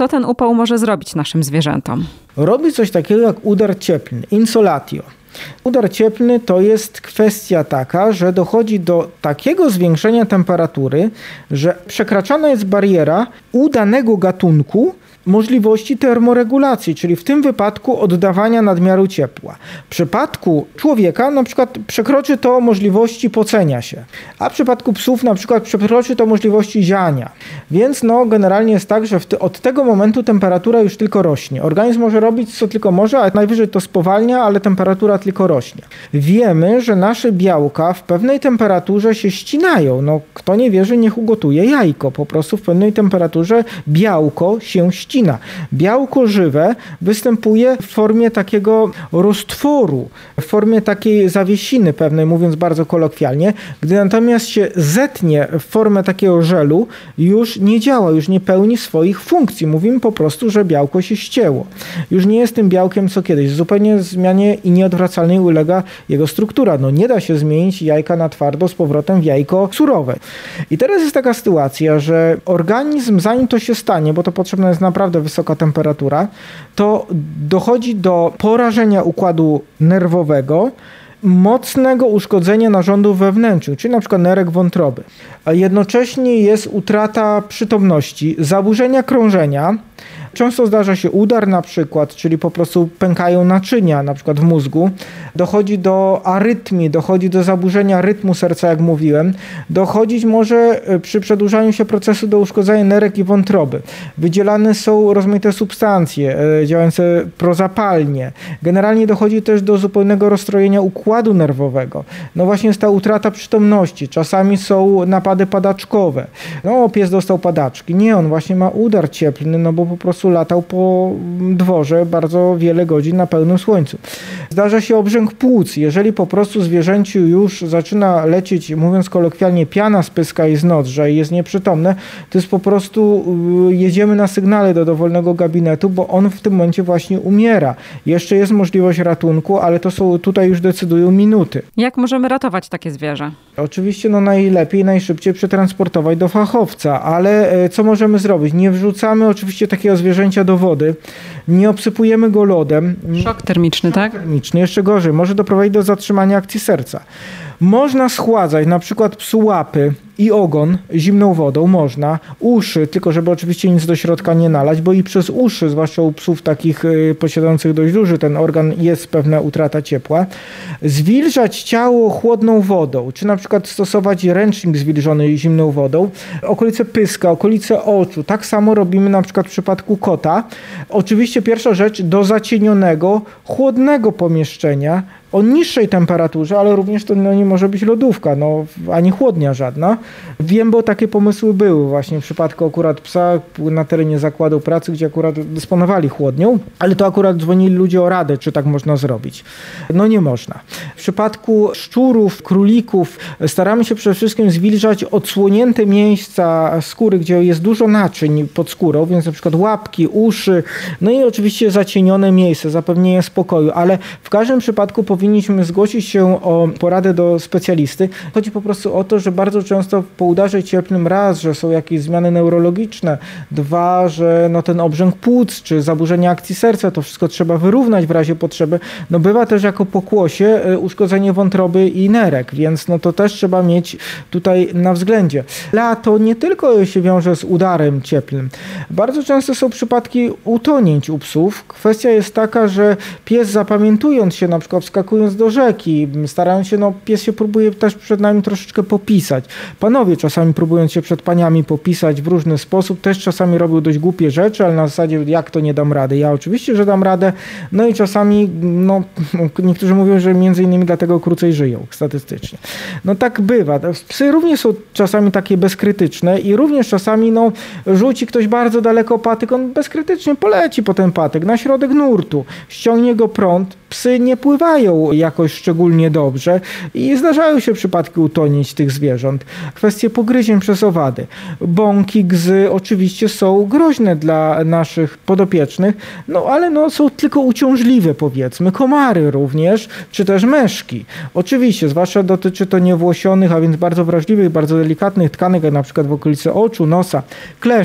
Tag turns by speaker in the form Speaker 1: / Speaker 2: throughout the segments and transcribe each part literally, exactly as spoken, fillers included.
Speaker 1: Co ten upał może zrobić naszym zwierzętom?
Speaker 2: Robi coś takiego jak udar cieplny, insolatio. Udar cieplny to jest kwestia taka, że dochodzi do takiego zwiększenia temperatury, że przekraczana jest bariera u danego gatunku możliwości termoregulacji, czyli w tym wypadku oddawania nadmiaru ciepła. W przypadku człowieka na przykład przekroczy to możliwości pocenia się, a w przypadku psów na przykład przekroczy to możliwości ziania. Więc no generalnie jest tak, że w te, od tego momentu temperatura już tylko rośnie. Organizm może robić co tylko może, a najwyżej to spowalnia, ale temperatura tylko rośnie. Wiemy, że nasze białka w pewnej temperaturze się ścinają. No kto nie wierzy, niech ugotuje jajko. Po prostu w pewnej temperaturze białko się ścina. Białko żywe występuje w formie takiego roztworu, w formie takiej zawiesiny pewnej, mówiąc bardzo kolokwialnie. Gdy natomiast się zetnie w formę takiego żelu, już nie działa, już nie pełni swoich funkcji. Mówimy po prostu, że białko się ścięło. Już nie jest tym białkiem co kiedyś. Zupełnie zmianie i nieodwracalnej ulega jego struktura. No nie da się zmienić jajka na twardo z powrotem w jajko surowe. I teraz jest taka sytuacja, że organizm, zanim to się stanie, bo to potrzebna jest naprawdę wysoka temperatura, to dochodzi do porażenia układu nerwowego, mocnego uszkodzenia narządów wewnętrznych, czyli na przykład nerek wątroby. A jednocześnie jest utrata przytomności, zaburzenia krążenia. Często zdarza się udar na przykład, czyli po prostu pękają naczynia, na przykład w mózgu. Dochodzi do arytmii, dochodzi do zaburzenia rytmu serca, jak mówiłem. Dochodzić może przy przedłużaniu się procesu do uszkodzenia nerek i wątroby. Wydzielane są rozmaite substancje działające prozapalnie. Generalnie dochodzi też do zupełnego rozstrojenia układu nerwowego. No właśnie jest ta utrata przytomności. Czasami są napady padaczkowe. No pies dostał padaczki. Nie, on właśnie ma udar cieplny, no bo po prostu latał po dworze bardzo wiele godzin na pełnym słońcu. Zdarza się obrzęk płuc. Jeżeli po prostu zwierzęciu już zaczyna lecieć, mówiąc kolokwialnie, piana z pyska i z nozdrza i jest nieprzytomne, to jest po prostu jedziemy na sygnale do dowolnego gabinetu, bo on w tym momencie właśnie umiera. Jeszcze jest możliwość ratunku, ale to są tutaj już decydują minuty.
Speaker 1: Jak możemy ratować takie zwierzę?
Speaker 2: Oczywiście no najlepiej, najszybciej przetransportować do fachowca, ale co możemy zrobić? Nie wrzucamy oczywiście takiego zwierzęcia do wody, nie obsypujemy go lodem.
Speaker 1: Szok termiczny,
Speaker 2: Szok
Speaker 1: tak?
Speaker 2: termiczny, jeszcze gorzej, może doprowadzić do zatrzymania akcji serca. Można schładzać na przykład psu łapy i ogon zimną wodą, można. Uszy, tylko żeby oczywiście nic do środka nie nalać, bo i przez uszy, zwłaszcza u psów takich y, posiadających dość duży ten organ, jest pewna utrata ciepła. Zwilżać ciało chłodną wodą, czy na przykład stosować ręcznik zwilżony zimną wodą. Okolice pyska, okolice oczu. Tak samo robimy na przykład w przypadku kota. Oczywiście pierwsza rzecz, do zacienionego, chłodnego pomieszczenia, o niższej temperaturze, ale również to no, nie może być lodówka, no, ani chłodnia żadna. Wiem, bo takie pomysły były właśnie w przypadku akurat psa na terenie zakładu pracy, gdzie akurat dysponowali chłodnią, ale to akurat dzwonili ludzie o radę, czy tak można zrobić. No nie można. W przypadku szczurów, królików staramy się przede wszystkim zwilżać odsłonięte miejsca skóry, gdzie jest dużo naczyń pod skórą, więc na przykład łapki, uszy, no i oczywiście zacienione miejsce, zapewnienie spokoju, ale w każdym przypadku powinniśmy zgłosić się o poradę do specjalisty. Chodzi po prostu o to, że bardzo często po udarze cieplnym raz, że są jakieś zmiany neurologiczne, dwa, że no ten obrzęk płuc czy zaburzenia akcji serca, to wszystko trzeba wyrównać w razie potrzeby. No bywa też jako pokłosie uszkodzenie wątroby i nerek, więc no to też trzeba mieć tutaj na względzie. Lato nie tylko się wiąże z udarem cieplnym. Bardzo często są przypadki utonięć u psów. Kwestia jest taka, że pies zapamiętując się, na przykład wskakując do rzeki, starając się, no pies się próbuje też przed nami troszeczkę popisać. Panowie czasami próbując się przed paniami popisać w różny sposób, też czasami robią dość głupie rzeczy, ale na zasadzie jak to nie dam rady? Ja oczywiście, że dam radę. No i czasami, no niektórzy mówią, że między innymi dlatego krócej żyją statystycznie. No tak bywa. Psy również są czasami takie bezkrytyczne i również czasami, no rzuci ktoś bardzo daleko patyk, on bezkrytycznie poleci po ten patyk na środek nurtu, ściągnie go prąd. Psy nie pływają jakoś szczególnie dobrze i zdarzają się przypadki utonięć tych zwierząt. Kwestie pogryzień przez owady. Bąki, gzy oczywiście są groźne dla naszych podopiecznych, no ale no, są tylko uciążliwe, powiedzmy. Komary również, czy też meszki. Oczywiście, zwłaszcza dotyczy to niewłosionych, a więc bardzo wrażliwych, bardzo delikatnych tkanek, jak na przykład w okolicy oczu, nosa. Kleszcze.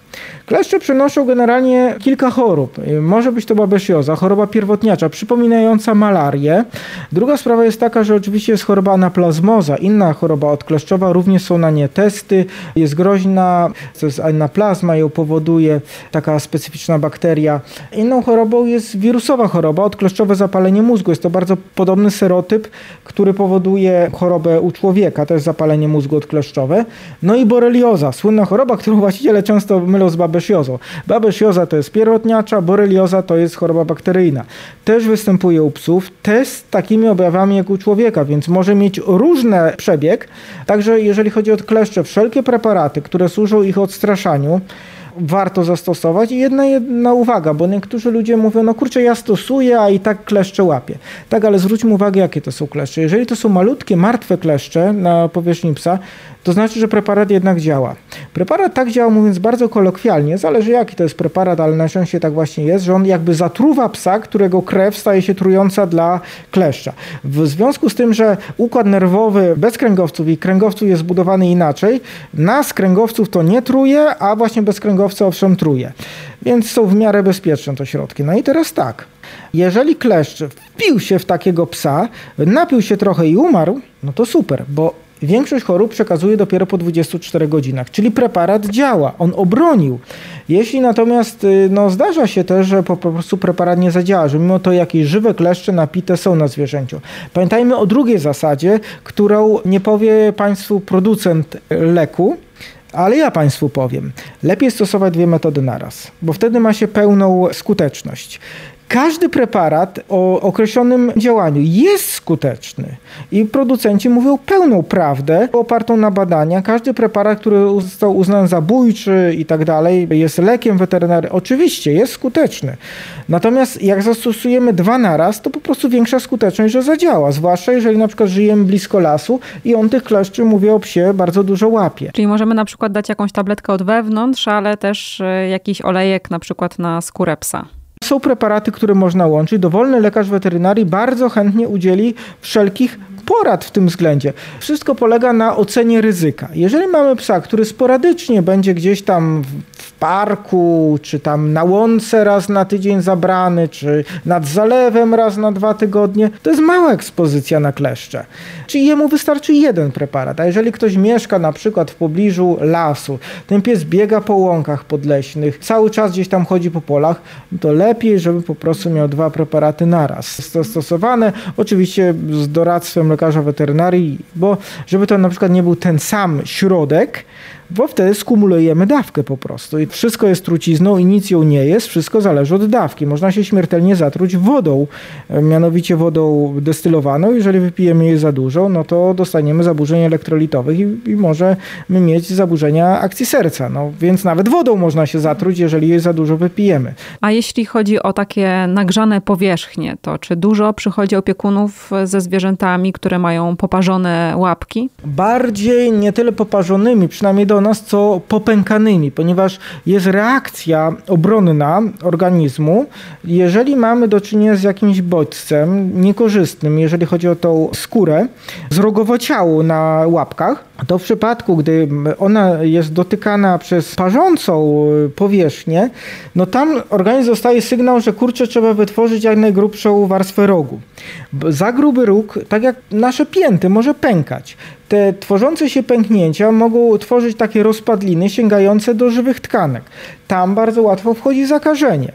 Speaker 2: Kleszcze przenoszą generalnie kilka chorób. Może być to babezioza, choroba pierwotniacza, przypominająca malarię. Druga sprawa jest taka, że oczywiście jest choroba anaplazmoza, inna choroba odkleszczowa, również są na nie testy. Jest groźna, to jest anaplazma, ją powoduje taka specyficzna bakteria. Inną chorobą jest wirusowa choroba, odkleszczowe zapalenie mózgu. Jest to bardzo podobny serotyp, który powoduje chorobę u człowieka, to jest zapalenie mózgu odkleszczowe. No i borelioza, słynna choroba, którą właściciele często mylą z babesiozą. Babezioza to jest pierwotniacza, borelioza to jest choroba bakteryjna. Też występuje u psów, też z takimi objawami jak u człowieka, więc może mieć różny przebieg. Także jeżeli chodzi o kleszcze, wszelkie preparaty, które służą ich odstraszaniu, warto zastosować. I jedna, jedna uwaga, bo niektórzy ludzie mówią, no kurczę, ja stosuję, a i tak kleszcze łapię. Tak, ale zwróćmy uwagę, jakie to są kleszcze. Jeżeli to są malutkie, martwe kleszcze na powierzchni psa, to znaczy, że preparat jednak działa. Preparat tak działa, mówiąc bardzo kolokwialnie, zależy jaki to jest preparat, ale najczęściej tak właśnie jest, że on jakby zatruwa psa, którego krew staje się trująca dla kleszcza. W związku z tym, że układ nerwowy bez kręgowców i kręgowców jest zbudowany inaczej, nas kręgowców to nie truje, a właśnie bez kręgowca owszem truje. Więc są w miarę bezpieczne te środki. No i teraz tak, jeżeli kleszcz wpił się w takiego psa, napił się trochę i umarł, no to super, bo większość chorób przekazuje dopiero po dwudziestu czterech godzinach, czyli preparat działa, on obronił. Jeśli natomiast no, zdarza się też, że po prostu preparat nie zadziała, że mimo to jakieś żywe kleszcze napite są na zwierzęciu. Pamiętajmy o drugiej zasadzie, którą nie powie Państwu producent leku, ale ja Państwu powiem, lepiej stosować dwie metody naraz, bo wtedy ma się pełną skuteczność. Każdy preparat o określonym działaniu jest skuteczny i producenci mówią pełną prawdę opartą na badania. Każdy preparat, który został uznany za bójczy i tak dalej, jest lekiem weterynaryjnym, oczywiście jest skuteczny. Natomiast jak zastosujemy dwa naraz, to po prostu większa skuteczność, że zadziała. Zwłaszcza jeżeli na przykład żyjemy blisko lasu i on tych kleszczy, mówię o psie, bardzo dużo łapie.
Speaker 1: Czyli możemy na przykład dać jakąś tabletkę od wewnątrz, ale też jakiś olejek na przykład na skórę psa.
Speaker 2: Są preparaty, które można łączyć. Dowolny lekarz weterynarii bardzo chętnie udzieli wszelkich porad w tym względzie. Wszystko polega na ocenie ryzyka. Jeżeli mamy psa, który sporadycznie będzie gdzieś tam w parku, czy tam na łące raz na tydzień zabrany, czy nad zalewem raz na dwa tygodnie, to jest mała ekspozycja na kleszcze. Czyli jemu wystarczy jeden preparat. A jeżeli ktoś mieszka na przykład w pobliżu lasu, ten pies biega po łąkach podleśnych, cały czas gdzieś tam chodzi po polach, to lepiej, żeby po prostu miał dwa preparaty naraz stosowane. Oczywiście z doradztwem lekarza weterynarii, bo żeby to na przykład nie był ten sam środek, bo wtedy skumulujemy dawkę po prostu. I wszystko jest trucizną i nic ją nie jest, wszystko zależy od dawki. Można się śmiertelnie zatruć wodą, mianowicie wodą destylowaną. Jeżeli wypijemy jej za dużo, no to dostaniemy zaburzeń elektrolitowych i, i możemy mieć zaburzenia akcji serca. No, więc nawet wodą można się zatruć, jeżeli jej za dużo wypijemy.
Speaker 1: A jeśli chodzi o takie nagrzane powierzchnie, to czy dużo przychodzi opiekunów ze zwierzętami, które mają poparzone łapki?
Speaker 2: Bardziej nie tyle poparzonymi, przynajmniej do nas, co popękanymi, ponieważ jest reakcja obronna organizmu. Jeżeli mamy do czynienia z jakimś bodźcem niekorzystnym, jeżeli chodzi o tą skórę, zrogowociałą na łapkach, to w przypadku, gdy ona jest dotykana przez parzącą powierzchnię, no tam organizm dostaje sygnał, że kurczę, trzeba wytworzyć jak najgrubszą warstwę rogu. Za gruby róg, tak jak nasze pięty, może pękać. Te tworzące się pęknięcia mogą tworzyć takie rozpadliny sięgające do żywych tkanek. Tam bardzo łatwo wchodzi zakażenie.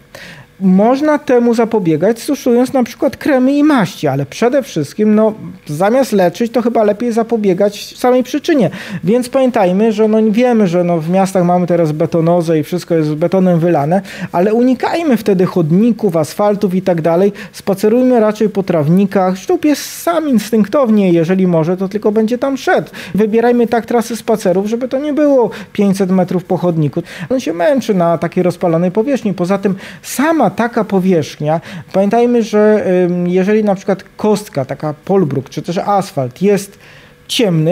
Speaker 2: Można temu zapobiegać stosując na przykład kremy i maści, ale przede wszystkim no, zamiast leczyć, to chyba lepiej zapobiegać samej przyczynie. Więc pamiętajmy, że no, wiemy, że no, w miastach mamy teraz betonozę i wszystko jest betonem wylane, ale unikajmy wtedy chodników, asfaltów i tak dalej. Spacerujmy raczej po trawnikach. Zresztą pies sam instynktownie, jeżeli może, to tylko będzie tam szedł. Wybierajmy tak trasy spacerów, żeby to nie było pięćset metrów po chodniku. On się męczy na takiej rozpalonej powierzchni. Poza tym sama taka powierzchnia, pamiętajmy, że jeżeli na przykład kostka, taka polbruk, czy też asfalt jest ciemny,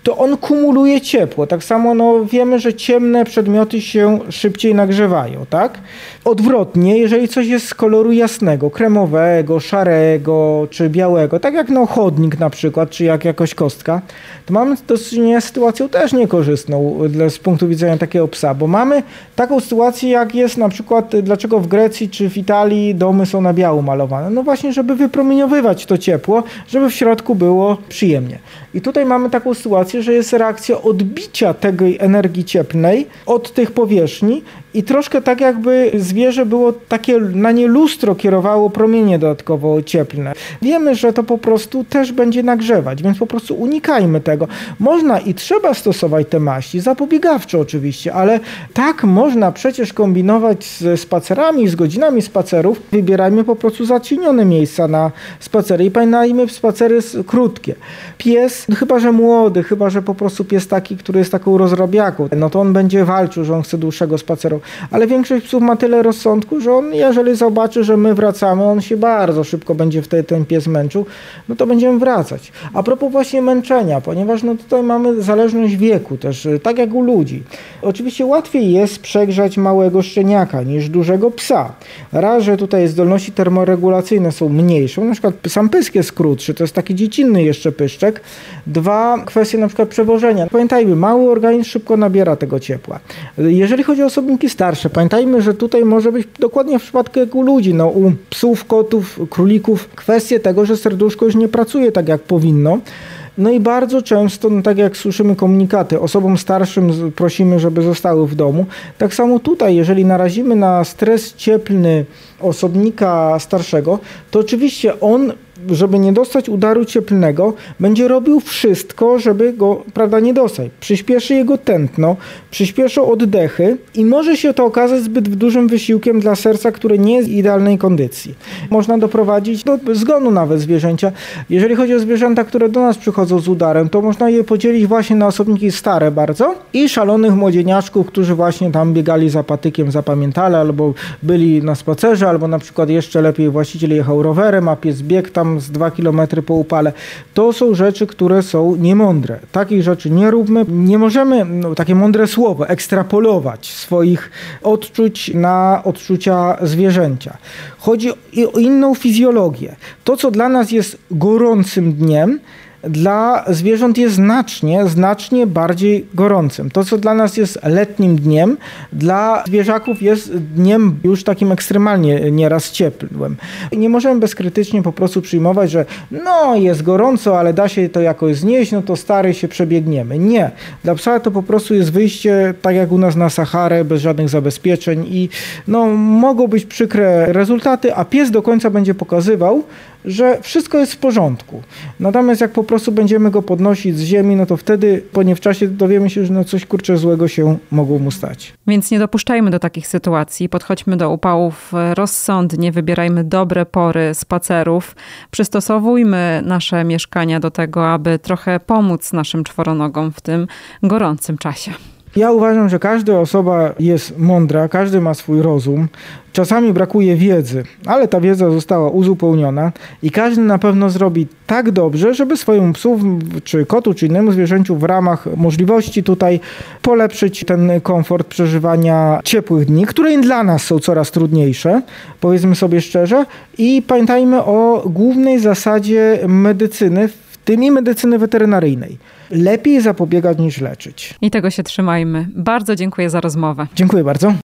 Speaker 2: to on kumuluje ciepło. Tak samo no, wiemy, że ciemne przedmioty się szybciej nagrzewają, tak? Odwrotnie, jeżeli coś jest z koloru jasnego, kremowego, szarego czy białego, tak jak no, chodnik na przykład, czy jak jakoś kostka, to mamy do czynienia z sytuacją też niekorzystną dla, z punktu widzenia takiego psa, bo mamy taką sytuację, jak jest na przykład, dlaczego w Grecji czy w Italii domy są na biało malowane. No właśnie, żeby wypromieniowywać to ciepło, żeby w środku było przyjemnie. I tutaj mamy taką sytuację, że jest reakcja odbicia tej energii cieplnej od tych powierzchni i troszkę tak jakby zwierzę było takie, na nie lustro kierowało promienie dodatkowo cieplne. Wiemy, że to po prostu też będzie nagrzewać, więc po prostu unikajmy tego. Można i trzeba stosować te maści, zapobiegawczo oczywiście, ale tak można przecież kombinować ze spacerami, z godzinami spacerów. Wybierajmy po prostu zacienione miejsca na spacery i pamiętajmy, spacery krótkie. Pies, chyba że młody, chyba że po prostu pies taki, który jest taką rozrabiaką, no to on będzie walczył, że on chce dłuższego spaceru. Ale większość psów ma tyle rozsądku, że on, jeżeli zobaczy, że my wracamy, on się bardzo szybko będzie wtedy ten pies męczył, no to będziemy wracać. A propos właśnie męczenia, ponieważ no tutaj mamy zależność wieku też, tak jak u ludzi. Oczywiście łatwiej jest przegrzać małego szczeniaka niż dużego psa. Raz, że tutaj zdolności termoregulacyjne są mniejsze, na przykład sam pysk jest krótszy, to jest taki dziecinny jeszcze pyszczek. Dwa, kwestie na przykład przewożenia. Pamiętajmy, mały organizm szybko nabiera tego ciepła. Jeżeli chodzi o osobniki starsze, pamiętajmy, że tutaj może być dokładnie w przypadku jak u ludzi, no u psów, kotów, królików, kwestie tego, że serduszko już nie pracuje tak jak powinno. No i bardzo często, no tak jak słyszymy komunikaty, osobom starszym prosimy, żeby zostały w domu. Tak samo tutaj, jeżeli narazimy na stres cieplny osobnika starszego, to oczywiście on, żeby nie dostać udaru cieplnego, będzie robił wszystko, żeby go, prawda, nie dostać. Przyspieszy jego tętno, przyspieszą oddechy i może się to okazać zbyt dużym wysiłkiem dla serca, które nie jest w idealnej kondycji. Można doprowadzić do zgonu nawet zwierzęcia. Jeżeli chodzi o zwierzęta, które do nas przychodzą z udarem, to można je podzielić właśnie na osobniki stare bardzo i szalonych młodzieniaszków, którzy właśnie tam biegali za patykiem, zapamiętali, albo byli na spacerze, albo na przykład jeszcze lepiej właściciel jechał rowerem, a pies biegł tam z dwa kilometry po upale. To są rzeczy, które są niemądre. Takich rzeczy nie róbmy. Nie możemy, no, takie mądre słowo, ekstrapolować swoich odczuć na odczucia zwierzęcia. Chodzi o inną fizjologię. To, co dla nas jest gorącym dniem, dla zwierząt jest znacznie, znacznie bardziej gorącym. To, co dla nas jest letnim dniem, dla zwierzaków jest dniem już takim ekstremalnie nieraz ciepłym. Nie możemy bezkrytycznie po prostu przyjmować, że no jest gorąco, ale da się to jakoś znieść, no to stary się przebiegniemy. Nie. Dla psa to po prostu jest wyjście tak jak u nas na Saharę, bez żadnych zabezpieczeń i no mogą być przykre rezultaty, a pies do końca będzie pokazywał, że wszystko jest w porządku. Natomiast jak po prostu będziemy go podnosić z ziemi, no to wtedy po nie w czasie dowiemy się, że no coś kurczę złego się mogło mu stać.
Speaker 1: Więc nie dopuszczajmy do takich sytuacji. Podchodźmy do upałów rozsądnie, wybierajmy dobre pory spacerów, przystosowujmy nasze mieszkania do tego, aby trochę pomóc naszym czworonogom w tym gorącym czasie.
Speaker 2: Ja uważam, że każda osoba jest mądra, każdy ma swój rozum. Czasami brakuje wiedzy, ale ta wiedza została uzupełniona i każdy na pewno zrobi tak dobrze, żeby swojemu psu, czy kotu, czy innemu zwierzęciu w ramach możliwości tutaj polepszyć ten komfort przeżywania ciepłych dni, które dla nas są coraz trudniejsze, powiedzmy sobie szczerze. I pamiętajmy o głównej zasadzie medycyny, w tym i medycyny weterynaryjnej. Lepiej zapobiegać niż leczyć.
Speaker 1: I tego się trzymajmy. Bardzo dziękuję za rozmowę.
Speaker 2: Dziękuję bardzo.